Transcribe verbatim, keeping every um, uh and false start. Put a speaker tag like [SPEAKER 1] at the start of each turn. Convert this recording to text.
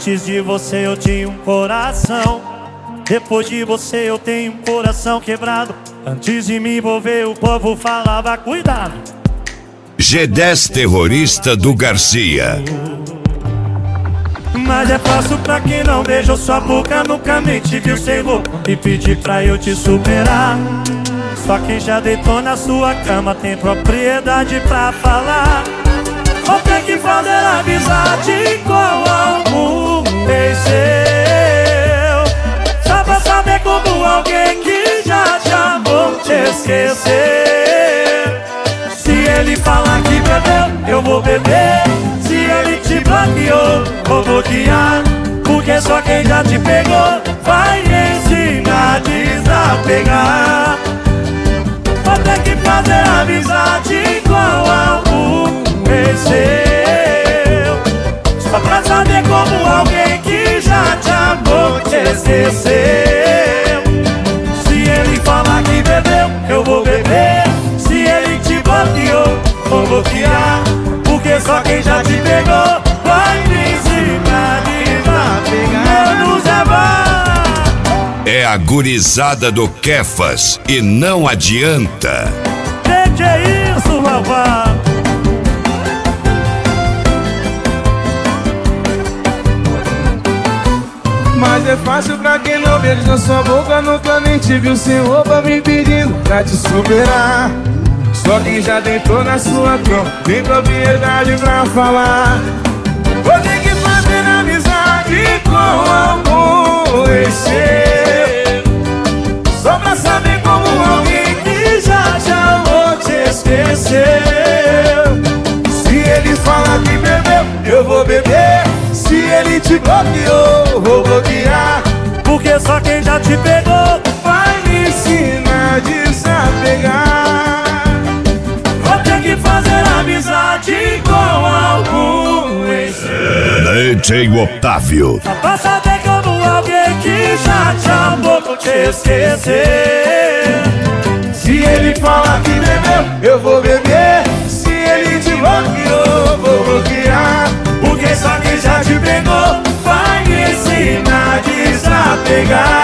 [SPEAKER 1] Antes de você eu tinha um coração, depois de você eu tenho um coração quebrado. Antes de me envolver o povo falava cuidado.
[SPEAKER 2] G dez Terrorista do Garcia.
[SPEAKER 1] Mas é fácil pra quem não beijou sua boca, nunca nem te viu sem roupa e pedir pra eu te superar. Só quem já deitou na sua cama tem propriedade pra falar. Vou ter que fazer amizade com algum ex seu, só pra saber como alguém que já te amou te esquecer. Se ele falar que bebeu, eu vou beber. Se ele te bloqueou, vou bloquear. Porque só quem já te pegou vai ensinar a desapegar. Vou ter que fazer amizade com algum ex seu, só pra saber como alguém que já te amou te esqueceu. Se ele falar que bebeu, eu vou beber. Se ele te bloqueou, vou bloquear. Porque só quem já te pegou vai me ensinar a desapegar. Menos é bar.
[SPEAKER 2] É a gurizada do Kefas e não adianta.
[SPEAKER 1] Gente, é isso, rapaz.
[SPEAKER 3] Mas é fácil pra quem não beija na sua boca, nunca nem te viu sem roupa, me pedindo pra te superar. Só quem já deitou na sua cama tem propriedade pra falar. Vou ter que fazer amizade com algum ex seu, só pra saber como alguém que já te amou te esqueceu. Se ele falar que bebeu, eu vou beber. Se ele te bloqueou, vou bloquear.
[SPEAKER 1] Porque só quem já te pegou
[SPEAKER 3] vai me ensinar a desapegar.
[SPEAKER 1] vou ter que fazer amizade com algum ex seu,
[SPEAKER 2] D J Otávio.
[SPEAKER 1] só pra saber como alguém que já te amou te esquecer.
[SPEAKER 3] Se ele falar que bebeu, eu vou beber. Se ele te bloqueou, vou bloquear.
[SPEAKER 1] Porque só quem já te pegou vai me ensinar a desapegar.